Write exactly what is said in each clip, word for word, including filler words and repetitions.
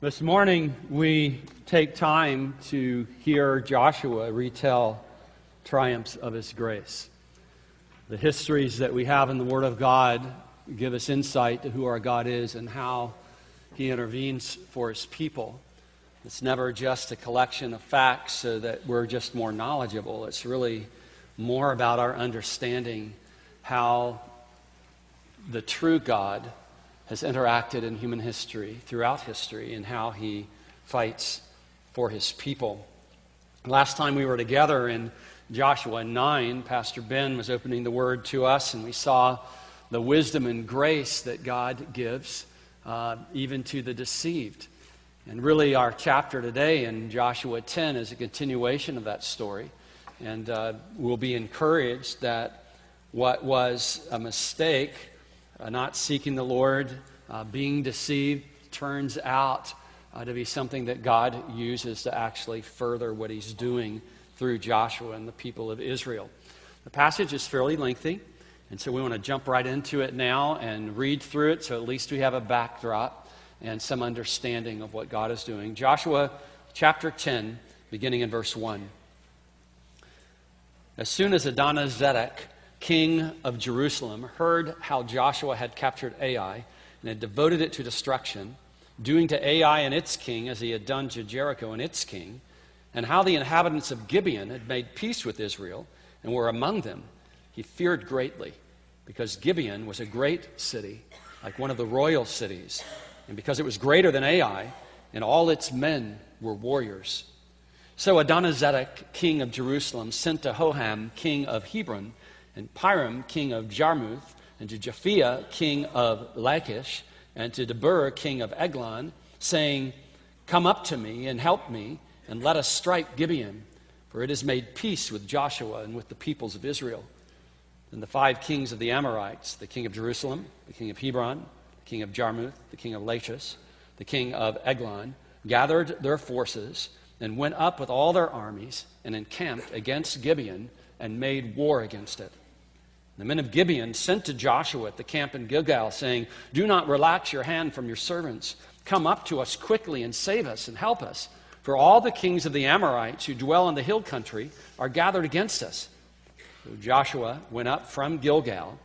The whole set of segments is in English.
This morning, we take time to hear Joshua retell triumphs of his grace. The histories that we have in the Word of God give us insight to who our God is and how He intervenes for His people. It's never just a collection of facts so that we're just more knowledgeable. It's really more about our understanding how the true God has interacted in human history, throughout history, and how He fights for His people. Last time we were together in Joshua nine, Pastor Ben was opening the Word to us, and we saw the wisdom and grace that God gives, uh, even to the deceived. And really our chapter today in Joshua ten is a continuation of that story. And uh, we'll be encouraged that what was a mistake, Uh, not seeking the Lord, uh, being deceived, turns out uh, to be something that God uses to actually further what He's doing through Joshua and the people of Israel. The passage is fairly lengthy, and so we want to jump right into it now and read through it so at least we have a backdrop and some understanding of what God is doing. Joshua chapter ten, beginning in verse one. As soon as Adonizedek, king of Jerusalem, heard how Joshua had captured Ai and had devoted it to destruction, doing to Ai and its king as he had done to Jericho and its king, and how the inhabitants of Gibeon had made peace with Israel and were among them, he feared greatly, because Gibeon was a great city, like one of the royal cities, and because it was greater than Ai, and all its men were warriors. So Adonizedek, king of Jerusalem, sent to Hoham, king of Hebron, and Piram, king of Jarmuth, and to Japhia, king of Lachish, and to Debur, king of Eglon, saying, "Come up to me and help me, and let us strike Gibeon, for it has made peace with Joshua and with the peoples of Israel." Then the five kings of the Amorites, the king of Jerusalem, the king of Hebron, the king of Jarmuth, the king of Lachish, the king of Eglon, gathered their forces and went up with all their armies and encamped against Gibeon and made war against it. The men of Gibeon sent to Joshua at the camp in Gilgal, saying, "Do not relax your hand from your servants. Come up to us quickly and save us and help us. For all the kings of the Amorites who dwell in the hill country are gathered against us." So Joshua went up from Gilgal.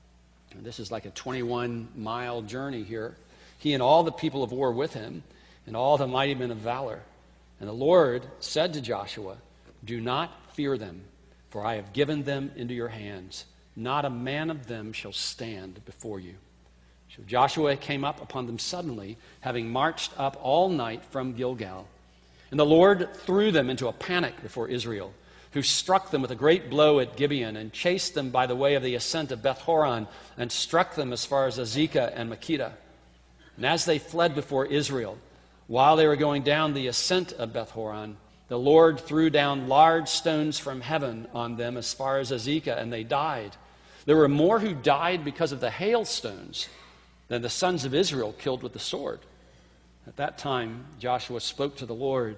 And this is like a twenty-one mile journey here. He and all the people of war with him, and all the mighty men of valor. And the Lord said to Joshua, "Do not fear them, for I have given them into your hands. Not a man of them shall stand before you." So Joshua came up upon them suddenly, having marched up all night from Gilgal. And the Lord threw them into a panic before Israel, who struck them with a great blow at Gibeon, and chased them by the way of the ascent of Beth-horon, and struck them as far as Azekah and Makkedah. And as they fled before Israel, while they were going down the ascent of Beth-horon, the Lord threw down large stones from heaven on them as far as Azekah, and they died. There were more who died because of the hailstones than the sons of Israel killed with the sword. At that time, Joshua spoke to the Lord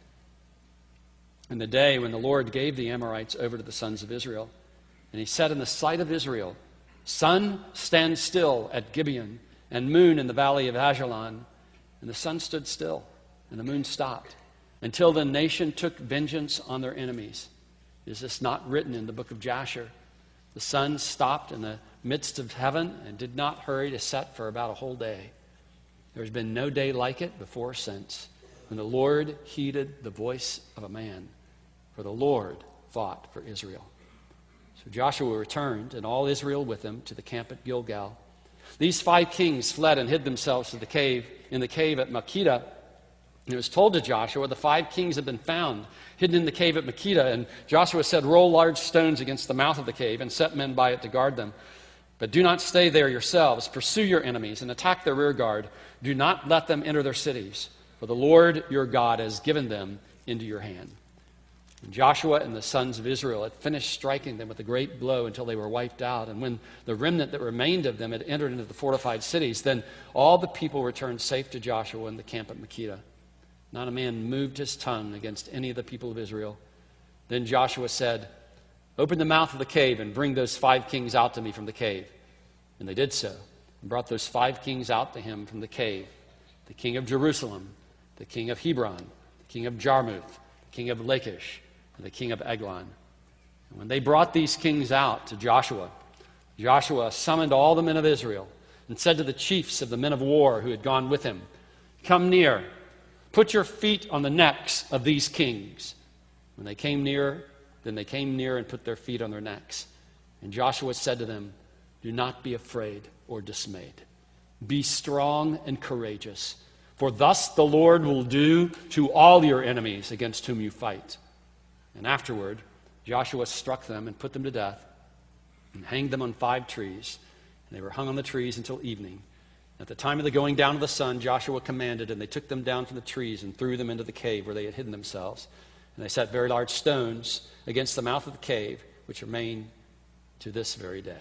in the day when the Lord gave the Amorites over to the sons of Israel. And he said in the sight of Israel, "Sun, stand still at Gibeon, and moon in the valley of Ajalon." And the sun stood still, and the moon stopped, until the nation took vengeance on their enemies. Is this not written in the book of Jasher? The sun stopped in the midst of heaven and did not hurry to set for about a whole day. There has been no day like it before or since, when the Lord heeded the voice of a man, for the Lord fought for Israel. So Joshua returned, and all Israel with him, to the camp at Gilgal. These five kings fled and hid themselves to the cave, in the cave at Makkedah. And it was told to Joshua, the five kings had been found, hidden in the cave at Makkedah. And Joshua said, "Roll large stones against the mouth of the cave, and set men by it to guard them. But do not stay there yourselves. Pursue your enemies, and attack their rear guard. Do not let them enter their cities, for the Lord your God has given them into your hand." And Joshua and the sons of Israel had finished striking them with a great blow until they were wiped out. And when the remnant that remained of them had entered into the fortified cities, then all the people returned safe to Joshua in the camp at Makkedah. Not a man moved his tongue against any of the people of Israel. Then Joshua said, "Open the mouth of the cave and bring those five kings out to me from the cave." And they did so, and brought those five kings out to him from the cave, the king of Jerusalem, the king of Hebron, the king of Jarmuth, the king of Lachish, and the king of Eglon. And when they brought these kings out to Joshua, Joshua summoned all the men of Israel and said to the chiefs of the men of war who had gone with him, "Come near, put your feet on the necks of these kings." When they came near, then they came near and put their feet on their necks. And Joshua said to them, "Do not be afraid or dismayed. Be strong and courageous, for thus the Lord will do to all your enemies against whom you fight." And afterward, Joshua struck them and put them to death and hanged them on five trees. And they were hung on the trees until evening. At the time of the going down of the sun, Joshua commanded, and they took them down from the trees and threw them into the cave where they had hidden themselves. And they set very large stones against the mouth of the cave, which remain to this very day.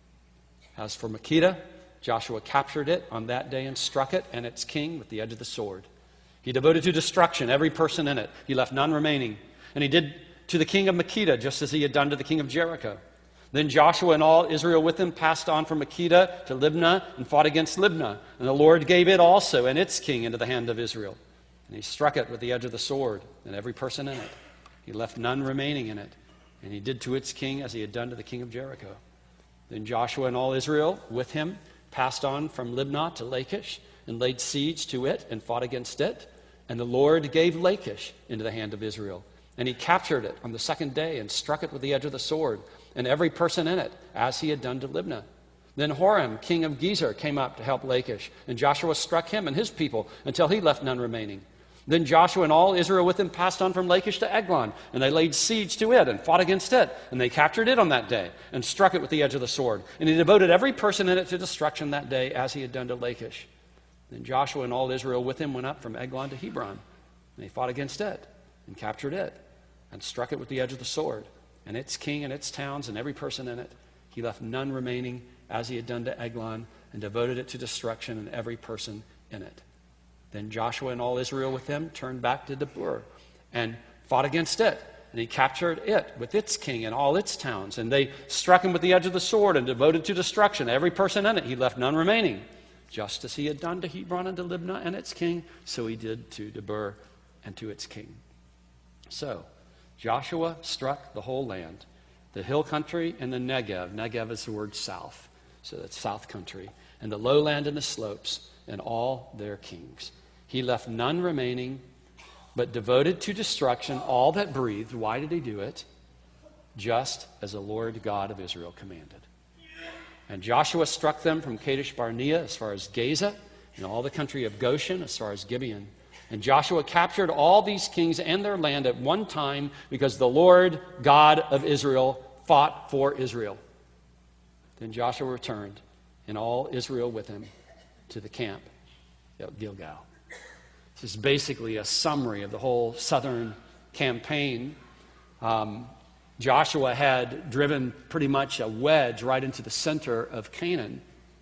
As for Makkedah, Joshua captured it on that day and struck it and its king with the edge of the sword. He devoted to destruction every person in it. He left none remaining. And he did to the king of Makkedah just as he had done to the king of Jericho. Then Joshua and all Israel with him passed on from Makkedah to Libnah and fought against Libnah. And the Lord gave it also and its king into the hand of Israel. And he struck it with the edge of the sword and every person in it. He left none remaining in it. And he did to its king as he had done to the king of Jericho. Then Joshua and all Israel with him passed on from Libnah to Lachish and laid siege to it and fought against it. And the Lord gave Lachish into the hand of Israel. And he captured it on the second day and struck it with the edge of the sword and every person in it, as he had done to Libnah. Then Horam, king of Gezer, came up to help Lachish, and Joshua struck him and his people until he left none remaining. Then Joshua and all Israel with him passed on from Lachish to Eglon, and they laid siege to it and fought against it. And they captured it on that day and struck it with the edge of the sword. And he devoted every person in it to destruction that day, as he had done to Lachish. Then Joshua and all Israel with him went up from Eglon to Hebron, and they fought against it and captured it and struck it with the edge of the sword, and its king and its towns and every person in it. He left none remaining, as he had done to Eglon, and devoted it to destruction and every person in it. Then Joshua and all Israel with him turned back to Debur and fought against it. And he captured it with its king and all its towns. And they struck him with the edge of the sword and devoted to destruction every person in it. He left none remaining. Just as he had done to Hebron and to Libnah and its king, so he did to Debur and to its king. So Joshua struck the whole land, the hill country and the Negev. Negev is the word south, so that's south country. And the lowland and the slopes and all their kings. He left none remaining, but devoted to destruction all that breathed. Why did he do it? Just as the Lord God of Israel commanded. And Joshua struck them from Kadesh Barnea as far as Gaza, and all the country of Goshen as far as Gibeon. And Joshua captured all these kings and their land at one time, because the Lord God of Israel fought for Israel. Then Joshua returned, and all Israel with him, to the camp at Gilgal. This is basically a summary of the whole southern campaign. Um, Joshua had driven pretty much a wedge right into the center of Canaan,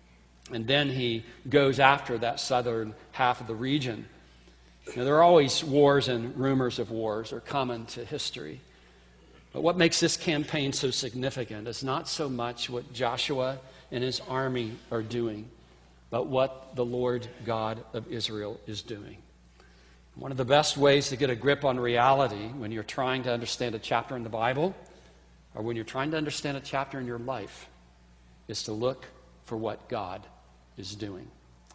and then he goes after that southern half of the region. Now, there are always wars, and rumors of wars are common to history. But what makes this campaign so significant is not so much what Joshua and his army are doing, but what the Lord God of Israel is doing. One of the best ways to get a grip on reality when you're trying to understand a chapter in the Bible, or when you're trying to understand a chapter in your life, is to look for what God is doing.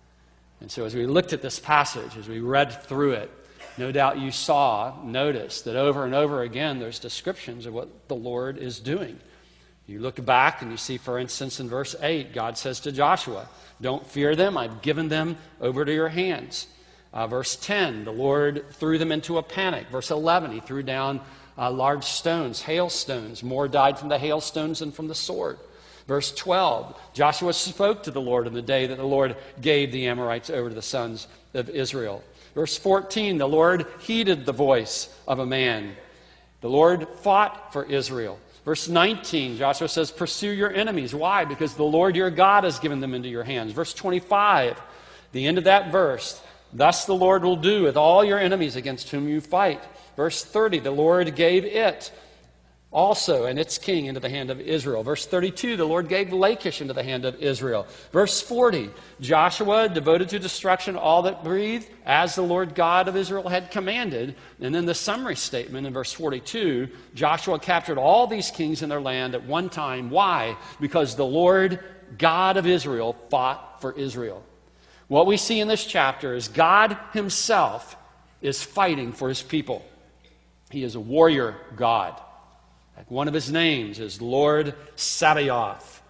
And so as we looked at this passage, as we read through it, no doubt you saw, noticed that over and over again there's descriptions of what the Lord is doing. You look back and you see, for instance, in verse eight, God says to Joshua, "Don't fear them, I've given them over to your hands." Uh, verse ten, the Lord threw them into a panic. Verse eleven, he threw down uh, large stones, hailstones. More died from the hailstones than from the sword. Verse twelve, Joshua spoke to the Lord in the day that the Lord gave the Amorites over to the sons of Israel. Verse fourteen, the Lord heeded the voice of a man. The Lord fought for Israel. Verse nineteen, Joshua says, "Pursue your enemies." Why? Because the Lord your God has given them into your hands. Verse twenty-five, the end of that verse, "Thus the Lord will do with all your enemies against whom you fight." Verse thirty, the Lord gave it, also and its king into the hand of Israel. Verse thirty-two, the Lord gave Lachish into the hand of Israel. Verse forty, Joshua devoted to destruction all that breathed, as the Lord God of Israel had commanded. And then the summary statement in verse forty-two, Joshua captured all these kings in their land at one time. Why? Because the Lord God of Israel fought for Israel. What we see in this chapter is God himself is fighting for his people. He is a warrior God. One of his names is Lord Sabaoth.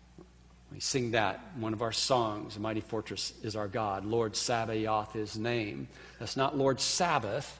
We sing that in one of our songs, Mighty Fortress is our God. Lord Sabaoth his name. That's not Lord Sabbath,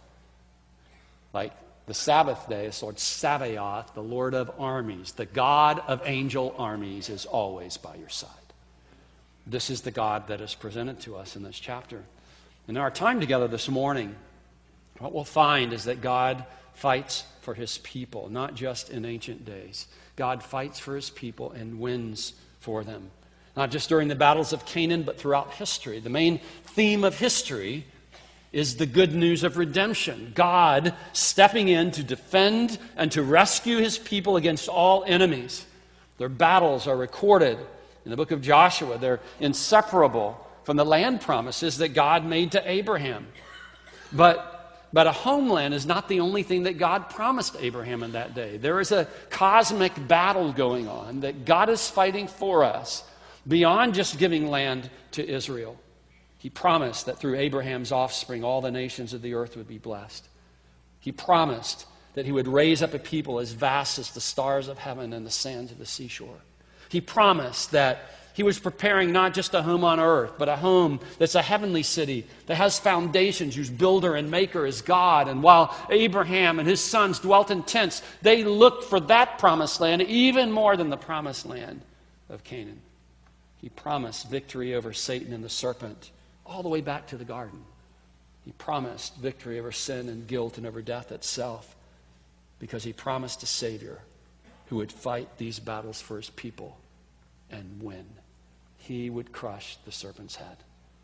like the Sabbath day. It's Lord Sabaoth, the Lord of armies. The God of angel armies is always by your side. This is the God that is presented to us in this chapter. In our time together this morning, what we'll find is that God fights for his people, not just in ancient days. God fights for his people and wins for them. Not just during the battles of Canaan, but throughout history. The main theme of history is the good news of redemption. God stepping in to defend and to rescue his people against all enemies. Their battles are recorded in the book of Joshua. They're inseparable from the land promises that God made to Abraham. But But a homeland is not the only thing that God promised Abraham in that day. There is a cosmic battle going on that God is fighting for us beyond just giving land to Israel. He promised that through Abraham's offspring, all the nations of the earth would be blessed. He promised that he would raise up a people as vast as the stars of heaven and the sands of the seashore. He promised that he was preparing not just a home on earth, but a home that's a heavenly city that has foundations, whose builder and maker is God. And while Abraham and his sons dwelt in tents, they looked for that promised land even more than the promised land of Canaan. He promised victory over Satan and the serpent all the way back to the garden. He promised victory over sin and guilt and over death itself, because he promised a Savior who would fight these battles for his people and win. He would crush the serpent's head.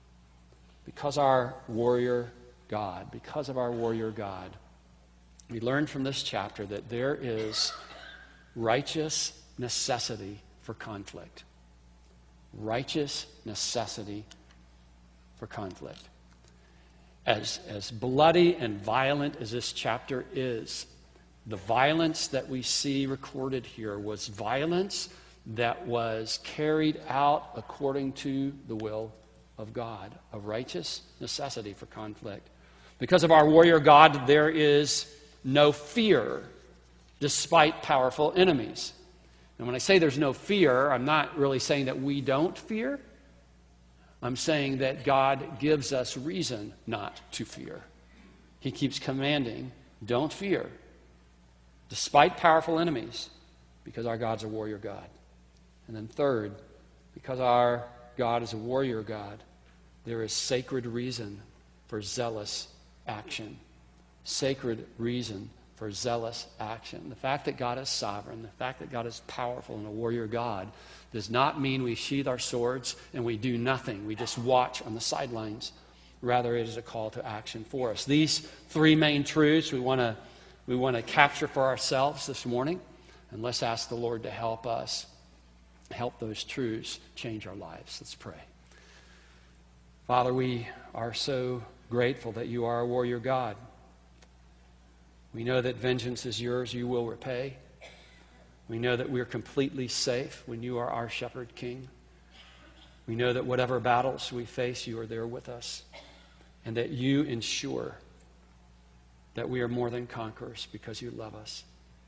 Because our warrior God, because of our warrior God, we learn from this chapter that there is righteous necessity for conflict. Righteous necessity for conflict. As, as bloody and violent as this chapter is, the violence that we see recorded here was violence that was carried out according to the will of God, a righteous necessity for conflict. Because of our warrior God, there is no fear despite powerful enemies. And when I say there's no fear, I'm not really saying that we don't fear. I'm saying that God gives us reason not to fear. He keeps commanding, don't fear, despite powerful enemies, because our God's a warrior God. And then third, because our God is a warrior God, there is sacred reason for zealous action. Sacred reason for zealous action. The fact that God is sovereign, the fact that God is powerful and a warrior God, does not mean we sheathe our swords and we do nothing. We just watch on the sidelines. Rather, it is a call to action for us. These three main truths we want to we want to capture for ourselves this morning, and let's ask the Lord to help us. Help those truths change our lives. Let's pray. Father, we are so grateful that you are a warrior God. We know that vengeance is yours, you will repay. We know that we're completely safe when you are our shepherd king. We know that whatever battles we face, you are there with us, and that you ensure that we are more than conquerors because you love us.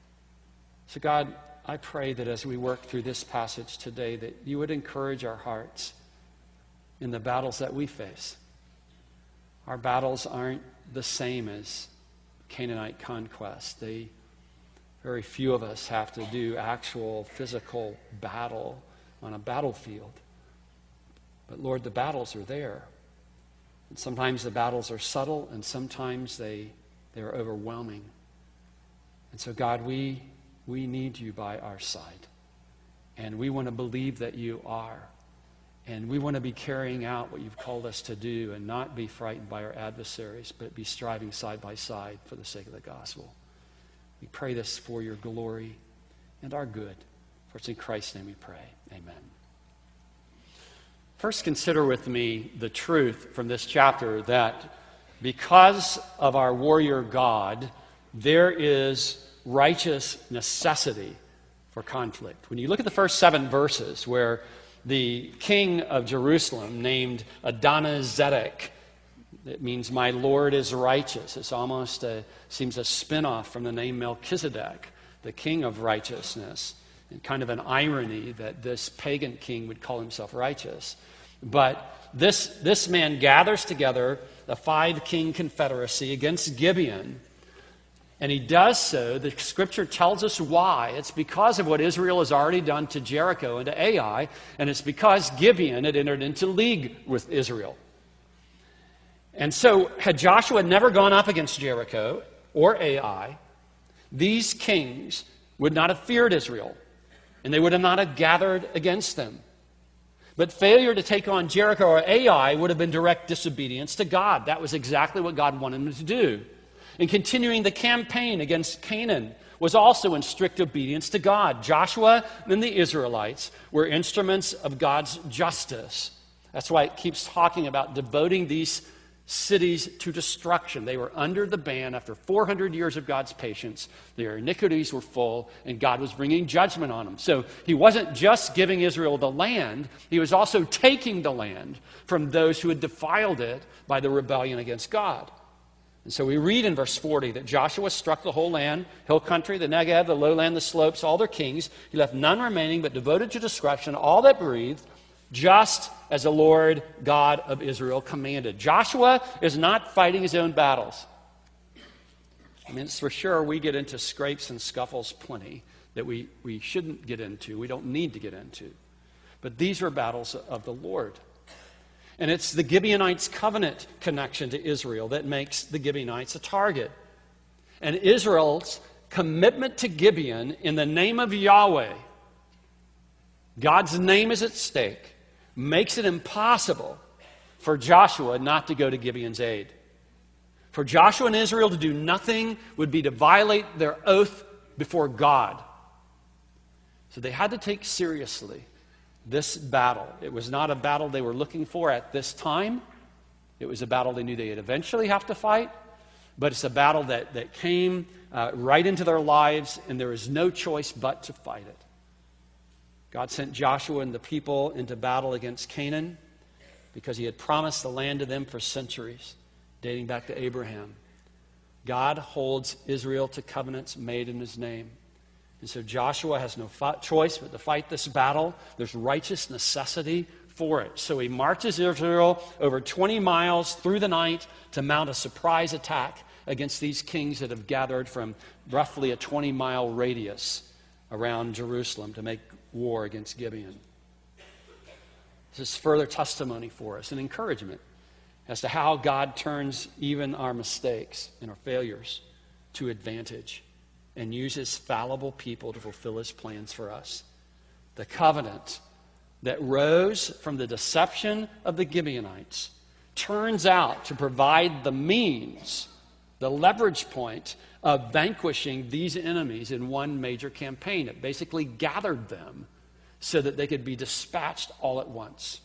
So God, I pray that as we work through this passage today, that you would encourage our hearts in the battles that we face. Our battles aren't the same as Canaanite conquest. They, very few of us have to do actual physical battle on a battlefield. But Lord, the battles are there. And sometimes the battles are subtle, and sometimes they, they are overwhelming. And so God, we We need you by our side. And we want to believe that you are. And we want to be carrying out what you've called us to do and not be frightened by our adversaries, but be striving side by side for the sake of the gospel. We pray this for your glory and our good. For it's in Christ's name we pray. Amen. First, consider with me the truth from this chapter that because of our warrior God, there is righteous necessity for conflict. When you look at the first seven verses where the king of Jerusalem named Adonizedek, it means my Lord is righteous. It's almost a, seems a spin-off from the name Melchizedek, the king of righteousness. And kind of an irony that this pagan king would call himself righteous. But this, this man gathers together a five-king confederacy against Gibeon. And he does so, the scripture tells us why. It's because of what Israel has already done to Jericho and to Ai, and it's because Gibeon had entered into league with Israel. And so, had Joshua never gone up against Jericho or Ai, these kings would not have feared Israel, and they would have not have gathered against them. But failure to take on Jericho or Ai would have been direct disobedience to God. That was exactly what God wanted them to do. And continuing the campaign against Canaan was also in strict obedience to God. Joshua and the Israelites were instruments of God's justice. That's why it keeps talking about devoting these cities to destruction. They were under the ban after four hundred years of God's patience. Their iniquities were full, and God was bringing judgment on them. So he wasn't just giving Israel the land, he was also taking the land from those who had defiled it by the rebellion against God. And so we read in verse forty that Joshua struck the whole land, hill country, the Negev, the lowland, the slopes, all their kings. He left none remaining, but devoted to destruction all that breathed, just as the Lord God of Israel commanded. Joshua is not fighting his own battles. I mean, it's for sure we get into scrapes and scuffles plenty that we, we shouldn't get into, we don't need to get into. But these are battles of the Lord. And it's the Gibeonites' covenant connection to Israel that makes the Gibeonites a target. And Israel's commitment to Gibeon in the name of Yahweh, God's name is at stake, makes it impossible for Joshua not to go to Gibeon's aid. For Joshua and Israel to do nothing would be to violate their oath before God. So they had to take seriously this battle. It was not a battle they were looking for at this time. It was a battle they knew they'd eventually have to fight. But it's a battle that, that came uh, right into their lives, and there was no choice but to fight it. God sent Joshua and the people into battle against Canaan because he had promised the land to them for centuries, dating back to Abraham. God holds Israel to covenants made in his name. And so Joshua has no f- choice but to fight this battle. There's righteous necessity for it. So he marches Israel over twenty miles through the night to mount a surprise attack against these kings that have gathered from roughly a twenty-mile radius around Jerusalem to make war against Gibeon. This is further testimony for us and encouragement as to how God turns even our mistakes and our failures to advantage and uses fallible people to fulfill his plans for us. The covenant that rose from the deception of the Gibeonites turns out to provide the means, the leverage point of vanquishing these enemies in one major campaign. It basically gathered them so that they could be dispatched all at once.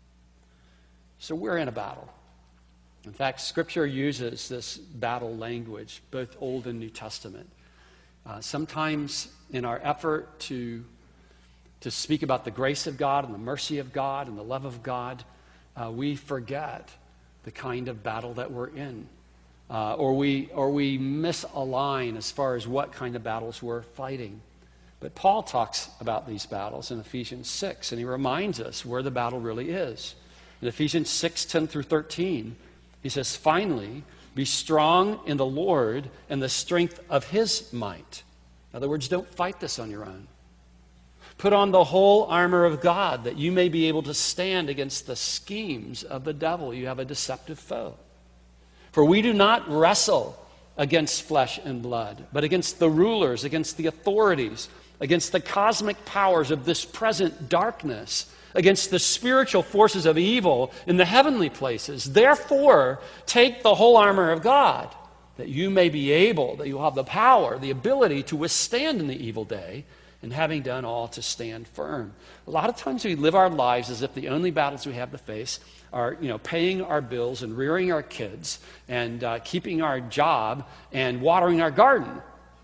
So we're in a battle. In fact, Scripture uses this battle language, both Old and New Testament. Uh, sometimes in our effort to, to speak about the grace of God and the mercy of God and the love of God, uh, we forget the kind of battle that we're in. Uh, or we or we misalign as far as what kind of battles we're fighting. But Paul talks about these battles in Ephesians six, and he reminds us where the battle really is. In Ephesians six, ten through thirteen, he says, "Finally, be strong in the Lord and the strength of his might." In other words, don't fight this on your own. Put on the whole armor of God that you may be able to stand against the schemes of the devil. You have a deceptive foe. For we do not wrestle against flesh and blood, but against the rulers, against the authorities, against the cosmic powers of this present darkness, against the spiritual forces of evil in the heavenly places. Therefore, take the whole armor of God, that you may be able, that you'll have the power, the ability to withstand in the evil day, and having done all to stand firm. A lot of times we live our lives as if the only battles we have to face are, you know, paying our bills and rearing our kids and uh, keeping our job and watering our garden.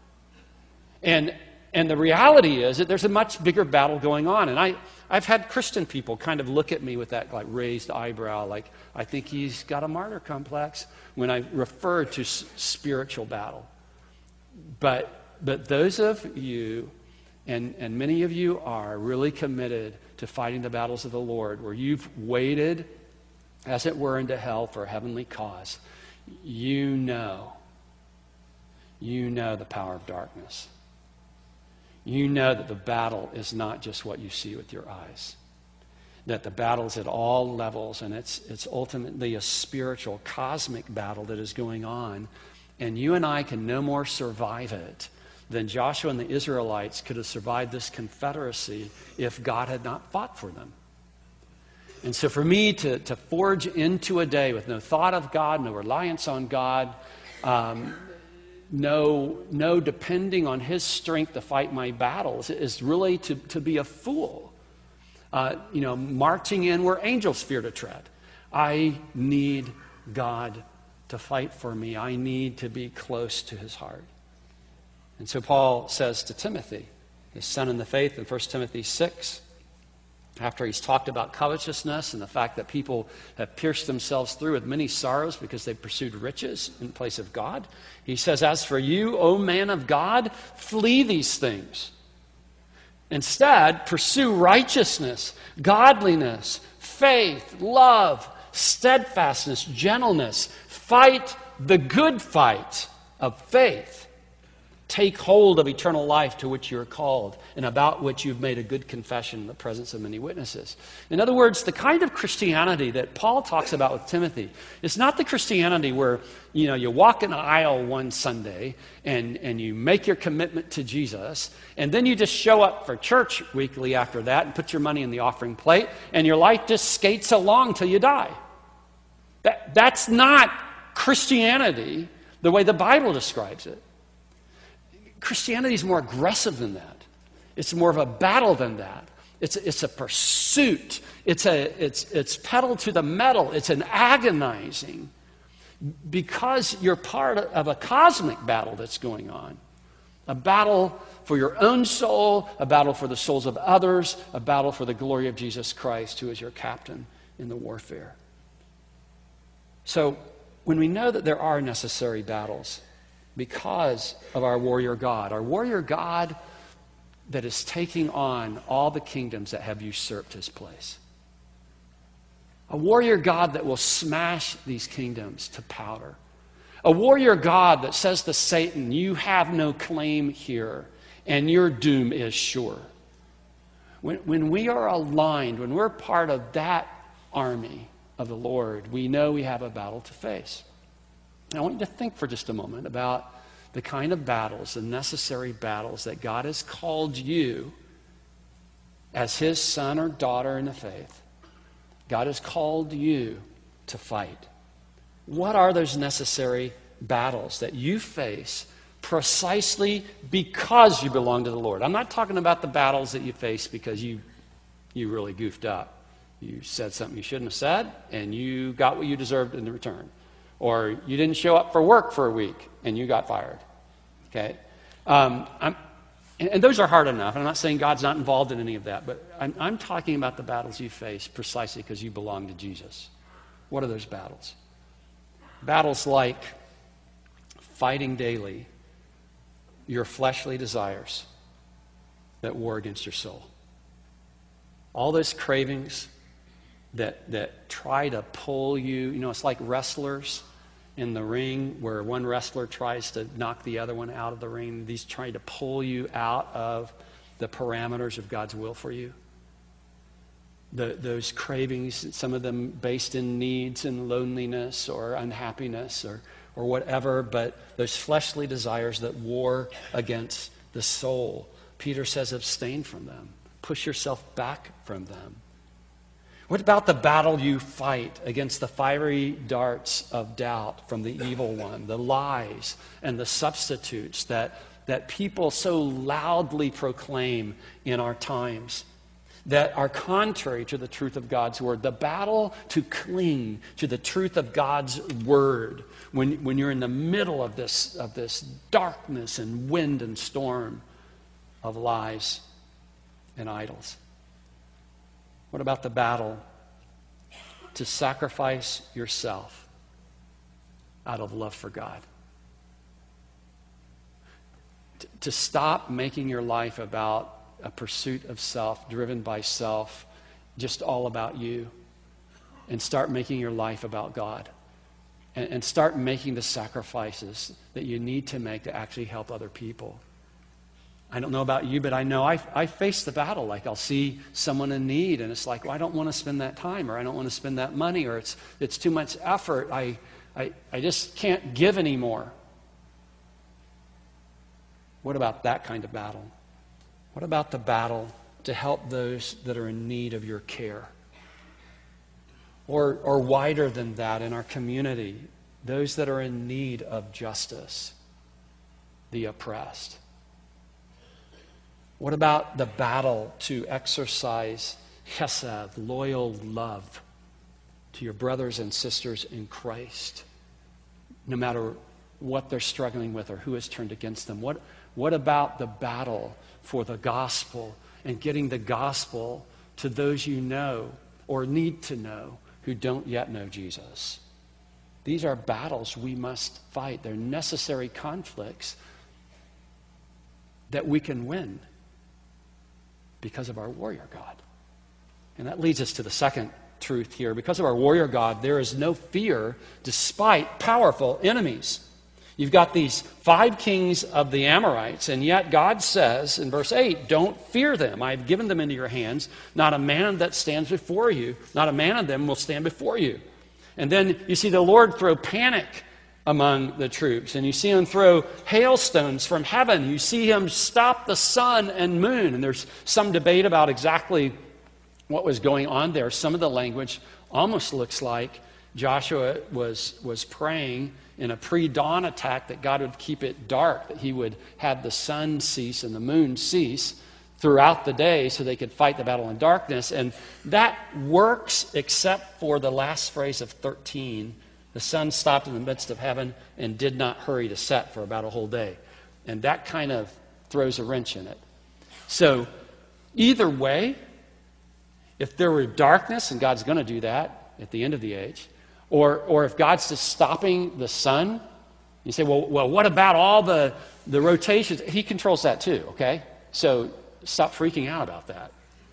And and the reality is that there's a much bigger battle going on. And I, I've had Christian people kind of look at me with that like raised eyebrow, like I think he's got a martyr complex when I refer to s- spiritual battle. But but those of you, and, and many of you are really committed to fighting the battles of the Lord, where you've waded, as it were, into hell for a heavenly cause. You know, you know the power of darkness. You know that the battle is not just what you see with your eyes. That the battle is at all levels, and it's it's ultimately a spiritual, cosmic battle that is going on. And you and I can no more survive it than Joshua and the Israelites could have survived this confederacy if God had not fought for them. And so for me to, to forge into a day with no thought of God, no reliance on God, um, no, no depending on his strength to fight my battles is really to, to be a fool. Uh, you know, marching in where angels fear to tread. I need God to fight for me. I need to be close to his heart. And so Paul says to Timothy, his son in the faith, in First Timothy six, after he's talked about covetousness and the fact that people have pierced themselves through with many sorrows because they've pursued riches in place of God, he says, as for you, O man of God, flee these things. Instead, pursue righteousness, godliness, faith, love, steadfastness, gentleness. Fight the good fight of faith. Take hold of eternal life to which you are called and about which you've made a good confession in the presence of many witnesses. In other words, the kind of Christianity that Paul talks about with Timothy is not the Christianity where, you know, you walk in the aisle one Sunday and, and you make your commitment to Jesus and then you just show up for church weekly after that and put your money in the offering plate and your life just skates along till you die. That, that's not Christianity the way the Bible describes it. Christianity is more aggressive than that. It's more of a battle than that. It's, it's a pursuit. It's, a, it's, it's pedal to the metal. It's an agonizing because you're part of a cosmic battle that's going on. A battle for your own soul, a battle for the souls of others, a battle for the glory of Jesus Christ, who is your captain in the warfare. So when we know that there are necessary battles, because of our warrior God. Our warrior God that is taking on all the kingdoms that have usurped his place. A warrior God that will smash these kingdoms to powder. A warrior God that says to Satan, you have no claim here, and your doom is sure. When, when we are aligned, when we're part of that army of the Lord, we know we have a battle to face. I want you to think for just a moment about the kind of battles, the necessary battles that God has called you as his son or daughter in the faith. God has called you to fight. What are those necessary battles that you face precisely because you belong to the Lord? I'm not talking about the battles that you face because you, you really goofed up. You said something you shouldn't have said, and you got what you deserved in return. Or you didn't show up for work for a week and you got fired. Okay? Um, I'm, and, and those are hard enough. I'm not saying God's not involved in any of that, but I'm, I'm talking about the battles you face precisely because you belong to Jesus. What are those battles? Battles like fighting daily your fleshly desires that war against your soul. All those cravings that that try to pull you. You know, it's like wrestlers in the ring where one wrestler tries to knock the other one out of the ring. These try to pull you out of the parameters of God's will for you. The, those cravings, some of them based in needs and loneliness or unhappiness or, or whatever, but those fleshly desires that war against the soul. Peter says abstain from them. Push yourself back from them. What about the battle you fight against the fiery darts of doubt from the evil one, the lies and the substitutes that, that people so loudly proclaim in our times that are contrary to the truth of God's word? The battle to cling to the truth of God's word when, when you're in the middle of this, of this darkness and wind and storm of lies and idols. What about the battle to sacrifice yourself out of love for God? T- to stop making your life about a pursuit of self, driven by self, just all about you, and start making your life about God. And, and start making the sacrifices that you need to make to actually help other people. I don't know about you, but I know I, I face the battle. Like, I'll see someone in need, and it's like, well, I don't want to spend that time, or I don't want to spend that money, or it's it's too much effort. I I, I just can't give anymore. What about that kind of battle? What about the battle to help those that are in need of your care? Or, or wider than that, in our community, those that are in need of justice, the oppressed. What about the battle to exercise chesed, loyal love, to your brothers and sisters in Christ, no matter what they're struggling with or who has turned against them? What, what about the battle for the gospel and getting the gospel to those you know or need to know who don't yet know Jesus? These are battles we must fight. They're necessary conflicts that we can win because of our warrior God. And that leads us to the second truth here. Because of our warrior God, there is no fear despite powerful enemies. You've got these five kings of the Amorites, and yet God says in verse eight, don't fear them. I've given them into your hands. Not a man that stands before you, not a man of them will stand before you. And then you see the Lord throw panic among the troops, and you see him throw hailstones from heaven. You see him stop the sun and moon, and there's some debate about exactly what was going on there. Some of the language almost looks like Joshua was, was praying in a pre-dawn attack that God would keep it dark, that he would have the sun cease and the moon cease throughout the day so they could fight the battle in darkness. And that works except for the last phrase of thirteen. The sun stopped in the midst of heaven and did not hurry to set for about a whole day. And that kind of throws a wrench in it. So either way, if there were darkness, and God's going to do that at the end of the age, or or if God's just stopping the sun, you say, well, well, what about all the, the rotations? He controls that too, okay? So stop freaking out about that.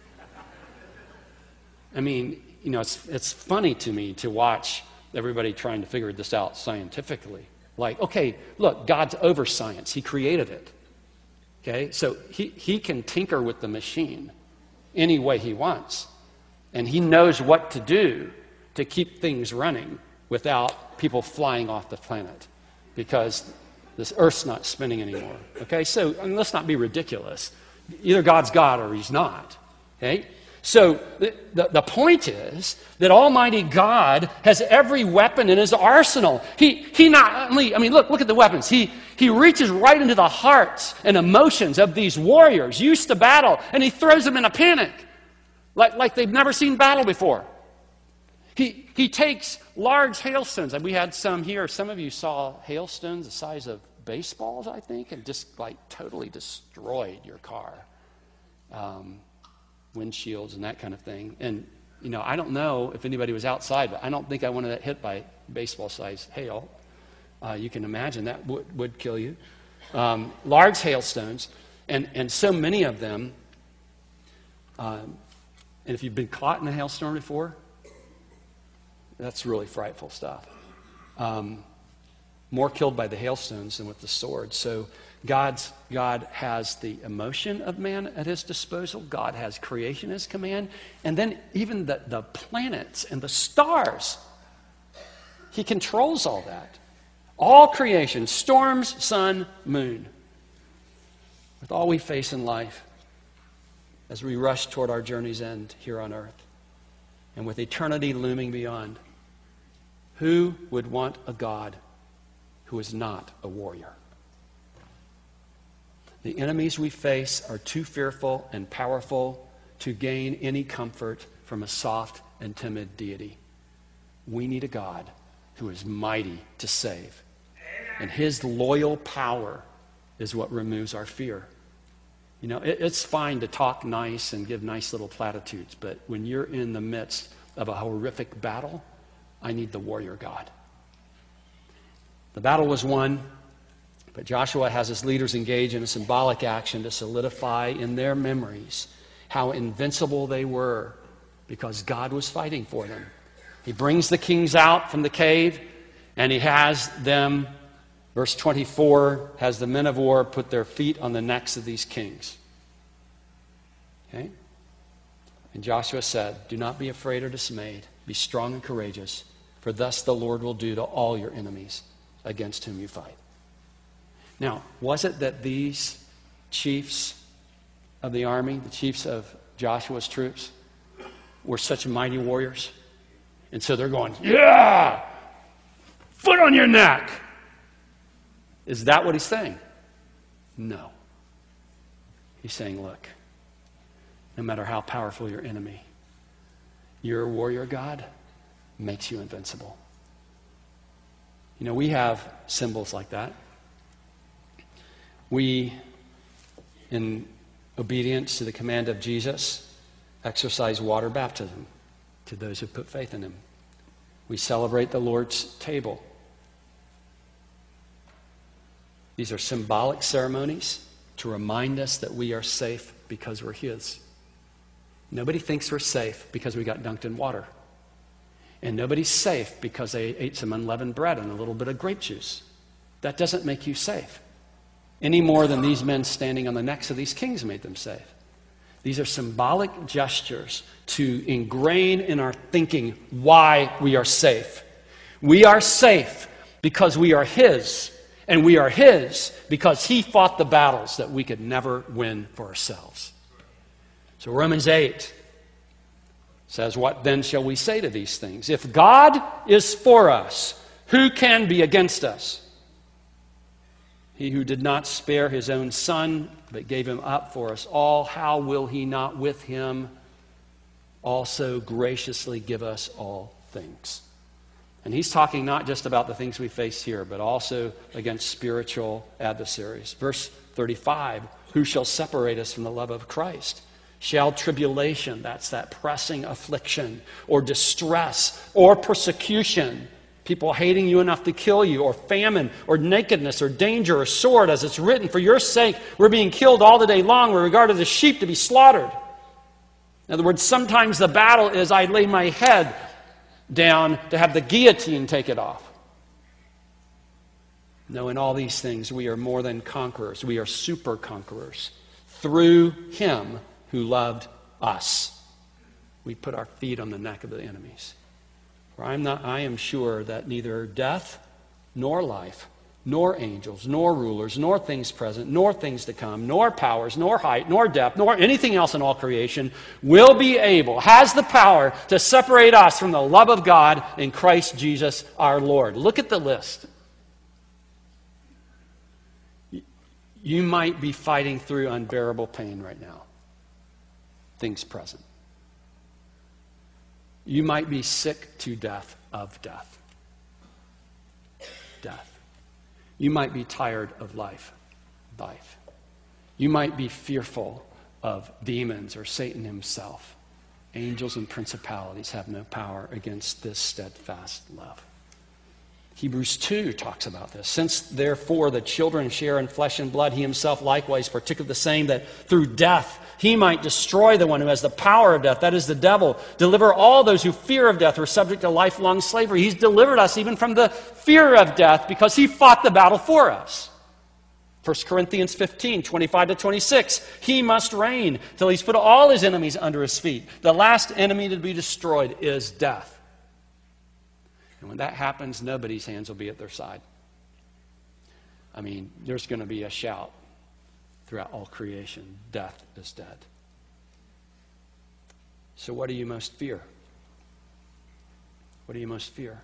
I mean, you know, it's it's funny to me to watch everybody trying to figure this out scientifically. Like, okay, look, God's over science. He created it. Okay? So he, he can tinker with the machine any way he wants. And he knows what to do to keep things running without people flying off the planet, because this Earth's not spinning anymore. Okay? So I mean, let's not be ridiculous. Either God's God or he's not. Okay? So the, the, the point is that Almighty God has every weapon in his arsenal. He, he not only, I mean, look, look at the weapons. He, he reaches right into the hearts and emotions of these warriors used to battle, and he throws them in a panic, like, like they've never seen battle before. He, he takes large hailstones, and we had some here. Some of you saw hailstones the size of baseballs, I think, and just like totally destroyed your car. Um, windshields and that kind of thing. And, you know, I don't know if anybody was outside, but I don't think I wanted that hit by baseball-sized hail. Uh, you can imagine that would, would kill you. Um, large hailstones, and, and so many of them. Um, and if you've been caught in a hailstorm before, that's really frightful stuff. Um, more killed by the hailstones than with the sword. So God's, God has the emotion of man at his disposal. God has creation at his command. And then even the, the planets and the stars. He controls all that. All creation, storms, sun, moon. With all we face in life as we rush toward our journey's end here on earth. and with eternity looming beyond, who would want a God who is not a warrior? The enemies we face are too fearful and powerful to gain any comfort from a soft and timid deity. We need a God who is mighty to save. And his loyal power is what removes our fear. You know, it, it's fine to talk nice and give nice little platitudes, but when you're in the midst of a horrific battle, I need the warrior God. The battle was won, but Joshua has his leaders engage in a symbolic action to solidify in their memories how invincible they were because God was fighting for them. He brings the kings out from the cave, and he has them, verse twenty-four, has the men of war put their feet on the necks of these kings. Okay? And Joshua said, "Do not be afraid or dismayed. Be strong and courageous, for thus the Lord will do to all your enemies against whom you fight." Now, was it that these chiefs of the army, the chiefs of Joshua's troops, were such mighty warriors? And so they're going, "Yeah! Foot on your neck!" Is that what he's saying? No. He's saying, look, no matter how powerful your enemy, your warrior God makes you invincible. You know, we have symbols like that. We, in obedience to the command of Jesus, exercise water baptism to those who put faith in him. We celebrate the Lord's table. These are symbolic ceremonies to remind us that we are safe because we're his. Nobody thinks we're safe because we got dunked in water. And nobody's safe because they ate some unleavened bread and a little bit of grape juice. That doesn't make you safe, any more than these men standing on the necks of these kings made them safe. These are symbolic gestures to ingrain in our thinking why we are safe. We are safe because we are his, and we are his because he fought the battles that we could never win for ourselves. So Romans eight says, "What then shall we say to these things? If God is for us, who can be against us? He who did not spare his own son, but gave him up for us all, how will he not with him also graciously give us all things?" And he's talking not just about the things we face here, but also against spiritual adversaries. Verse thirty-five, "Who shall separate us from the love of Christ? Shall tribulation," that's that pressing affliction, "or distress, or persecution, people hating you enough to kill you, or famine, or nakedness, or danger, or sword, as it's written, for your sake we're being killed all the day long. We're regarded as sheep to be slaughtered." In other words, sometimes the battle is I lay my head down to have the guillotine take it off. No, in all these things we are more than conquerors. We are super conquerors through him who loved us. We put our feet on the neck of the enemies. For I'm not, I am sure that neither death, nor life, nor angels, nor rulers, nor things present, nor things to come, nor powers, nor height, nor depth, nor anything else in all creation will be able, has the power to separate us from the love of God in Christ Jesus our Lord. Look at the list. You might be fighting through unbearable pain right now. Things present. You might be sick to death of death. Death. You might be tired of life. Life. You might be fearful of demons or Satan himself. Angels and principalities have no power against this steadfast love. Hebrews two talks about this. "Since therefore the children share in flesh and blood, he himself likewise partook of the same, that through death he might destroy the one who has the power of death, that is the devil, deliver all those who fear of death were subject to lifelong slavery." He's delivered us even from the fear of death because he fought the battle for us. First Corinthians fifteen, twenty-five to twenty-six. "He must reign till he's put all his enemies under his feet." The last enemy to be destroyed is death. And when that happens, nobody's hands will be at their side. I mean, there's going to be a shout throughout all creation. Death is dead. So what do you most fear? What do you most fear?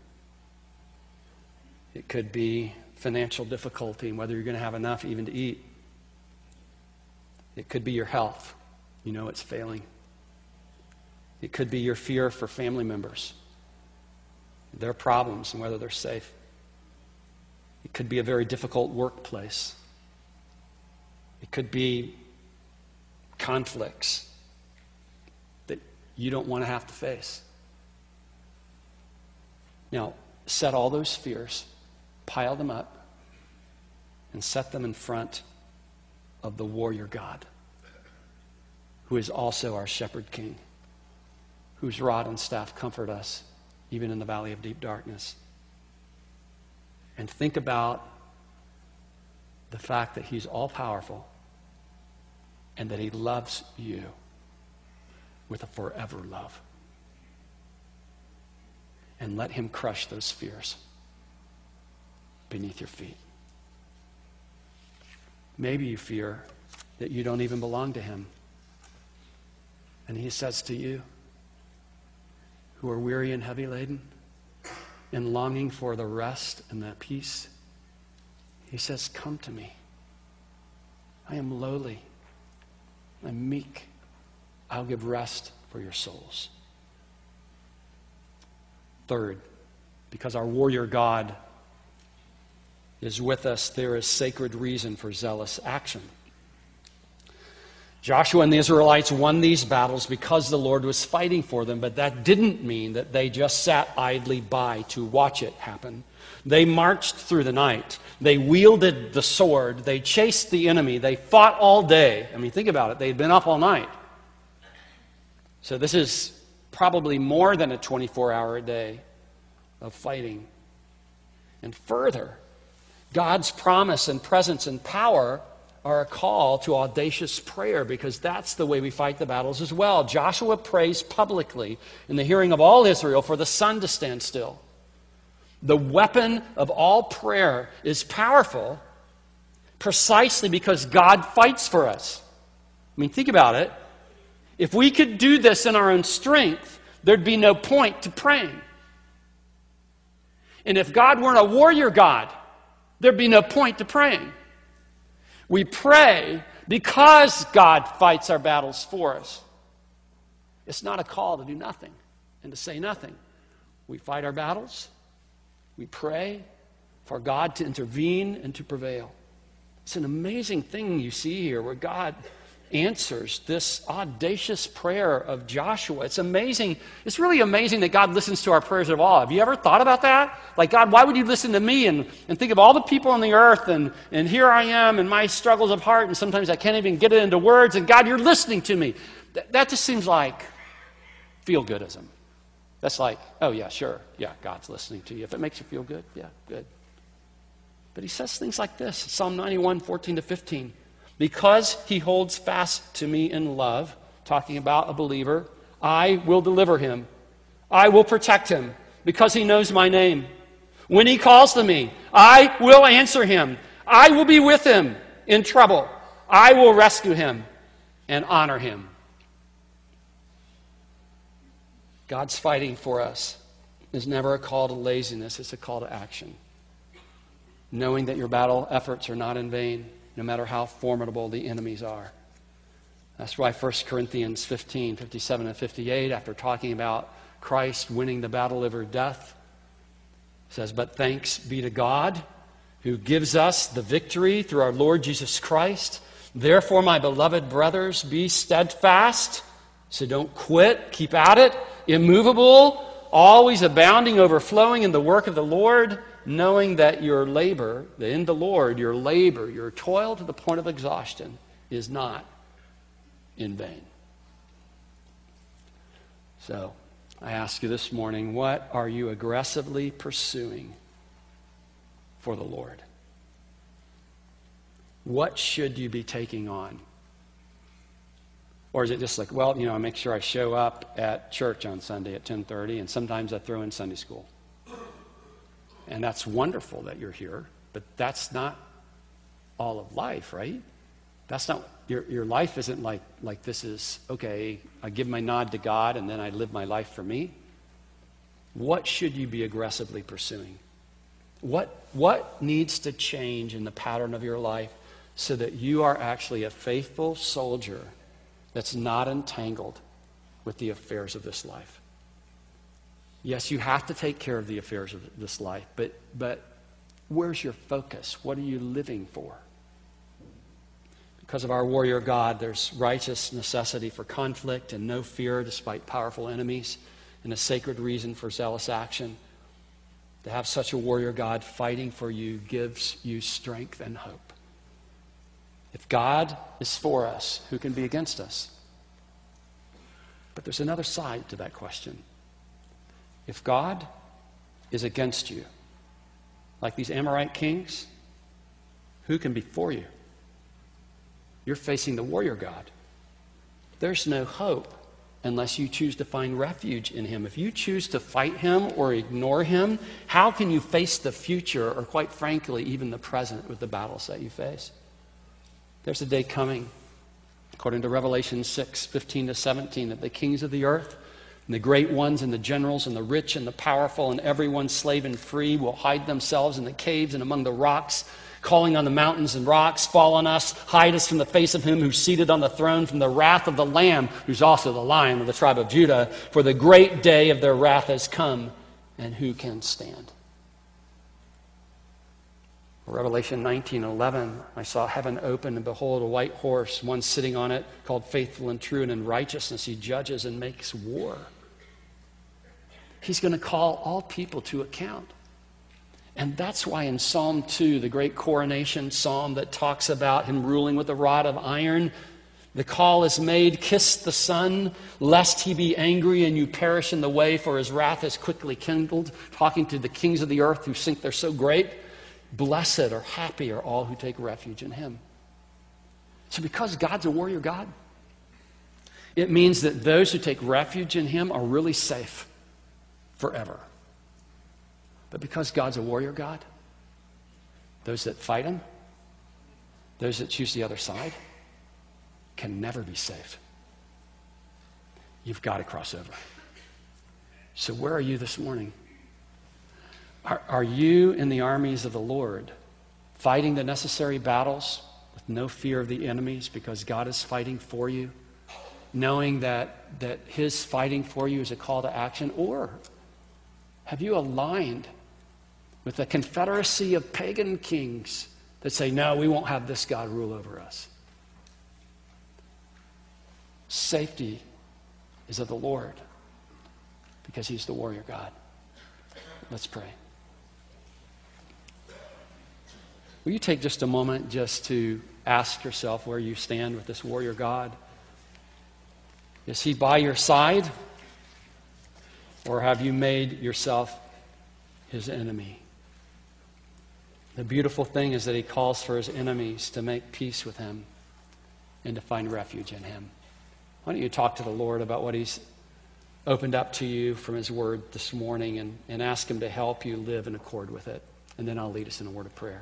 It could be financial difficulty and whether you're going to have enough even to eat. It could be your health. You know it's failing. It could be your fear for family members, their problems and whether they're safe. It could be a very difficult workplace. It could be conflicts that you don't want to have to face. Now, set all those fears, pile them up, and set them in front of the warrior God, who is also our shepherd king, whose rod and staff comfort us, even in the valley of deep darkness. And think about the fact that he's all-powerful and that he loves you with a forever love. And let him crush those fears beneath your feet. Maybe you fear that you don't even belong to him. And he says to you, who are weary and heavy laden, and longing for the rest and that peace, he says, come to me. I am lowly. I'm meek. I'll give rest for your souls. Third, because our warrior God is with us, there is sacred reason for zealous action. Joshua and the Israelites won these battles because the Lord was fighting for them, but that didn't mean that they just sat idly by to watch it happen. They marched through the night. They wielded the sword. They chased the enemy. They fought all day. I mean, think about it. They had been up all night. So this is probably more than a twenty-four hour day of fighting. And further, God's promise and presence and power are a call to audacious prayer, because that's the way we fight the battles as well. Joshua prays publicly in the hearing of all Israel for the sun to stand still. The weapon of all prayer is powerful precisely because God fights for us. I mean, think about it. If we could do this in our own strength, there'd be no point to praying. And if God weren't a warrior God, there'd be no point to praying. We pray because God fights our battles for us. It's not a call to do nothing and to say nothing. We fight our battles. We pray for God to intervene and to prevail. It's an amazing thing you see here where God answers this audacious prayer of Joshua. It's amazing. It's really amazing that God listens to our prayers at all. Have you ever thought about that? Like, God, why would you listen to me and, and think of all the people on the earth, and, and here I am and my struggles of heart, and sometimes I can't even get it into words, and God, you're listening to me. Th- that just seems like feel-goodism. That's like, oh yeah, sure. Yeah, God's listening to you. If it makes you feel good, yeah, good. But he says things like this, Psalm ninety-one, fourteen to fifteen. Because he holds fast to me in love, talking about a believer, I will deliver him. I will protect him because he knows my name. When he calls to me, I will answer him. I will be with him in trouble. I will rescue him and honor him. God's fighting for us is never a call to laziness. It's a call to action. Knowing that your battle efforts are not in vain, no matter how formidable the enemies are. That's why First Corinthians fifteen, fifty-seven and fifty-eight, after talking about Christ winning the battle over death, says, but thanks be to God who gives us the victory through our Lord Jesus Christ. Therefore, my beloved brothers, be steadfast. So don't quit. Keep at it. Immovable, always abounding, overflowing in the work of the Lord, knowing that your labor, that in the Lord, your labor, your toil to the point of exhaustion is not in vain. So, I ask you this morning, what are you aggressively pursuing for the Lord? What should you be taking on? Or is it just like, well, you know, I make sure I show up at church on Sunday at ten thirty, and sometimes I throw in Sunday school. And that's wonderful that you're here, but that's not all of life, right? That's not, your, your life isn't like, like this is, okay, I give my nod to God and then I live my life for me. What should you be aggressively pursuing? What, what needs to change in the pattern of your life so that you are actually a faithful soldier that's not entangled with the affairs of this life? Yes, you have to take care of the affairs of this life, but, but where's your focus? What are you living for? Because of our warrior God, there's righteous necessity for conflict and no fear despite powerful enemies, and a sacred reason for zealous action. To have such a warrior God fighting for you gives you strength and hope. If God is for us, who can be against us? But there's another side to that question. If God is against you, like these Amorite kings, who can be for you? You're facing the warrior God. There's no hope unless you choose to find refuge in him. If you choose to fight him or ignore him, how can you face the future, or quite frankly, even the present with the battles that you face? There's a day coming, according to Revelation six, fifteen to seventeen, that the kings of the earth and the great ones and the generals and the rich and the powerful and everyone slave and free will hide themselves in the caves and among the rocks, calling on the mountains and rocks, fall on us, hide us from the face of him who's seated on the throne, from the wrath of the Lamb, who's also the Lion of the tribe of Judah, for the great day of their wrath has come, and who can stand? Revelation nineteen eleven, I saw heaven open, and behold, a white horse, one sitting on it, called Faithful and True, and in righteousness he judges and makes war. He's going to call all people to account. And that's why in Psalm two, the great coronation psalm that talks about him ruling with a rod of iron, the call is made, kiss the Son, lest he be angry and you perish in the way, for his wrath is quickly kindled, talking to the kings of the earth who think they're so great. Blessed or happy are all who take refuge in him. So because God's a warrior God, it means that those who take refuge in him are really safe forever. But because God's a warrior God, those that fight him, those that choose the other side, can never be safe. You've got to cross over. So where are you this morning? Are, are you in the armies of the Lord, fighting the necessary battles with no fear of the enemies because God is fighting for you, knowing that, that his fighting for you is a call to action? Or have you aligned with the confederacy of pagan kings that say, no, we won't have this God rule over us? Safety is of the Lord because he's the warrior God. Let's pray. Will you take just a moment just to ask yourself where you stand with this warrior God? Is he by your side? Or have you made yourself his enemy? The beautiful thing is that he calls for his enemies to make peace with him and to find refuge in him. Why don't you talk to the Lord about what he's opened up to you from his word this morning, and, and ask him to help you live in accord with it. And then I'll lead us in a word of prayer.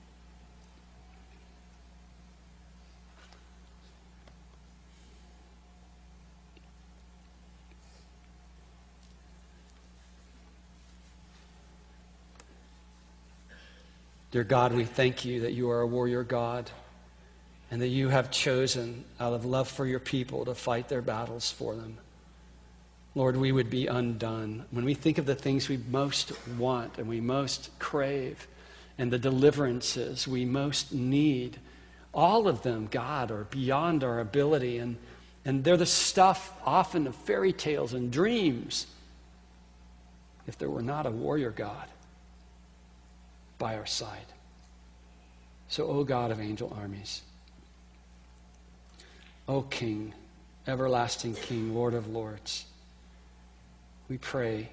Dear God, we thank you that you are a warrior God, and that you have chosen, out of love for your people, to fight their battles for them. Lord, we would be undone when we think of the things we most want and we most crave, and the deliverances we most need. All of them, God, are beyond our ability, and, and they're the stuff often of fairy tales and dreams, if there were not a warrior God by our side. So, O God of angel armies, O King, everlasting King, Lord of lords, we pray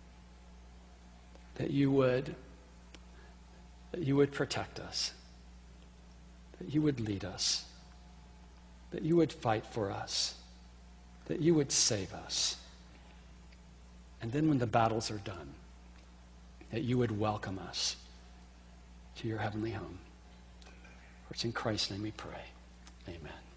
that you would, that you would protect us, that you would lead us, that you would fight for us, that you would save us. And then when the battles are done, that you would welcome us to your heavenly home. For it's in Christ's name we pray. Amen.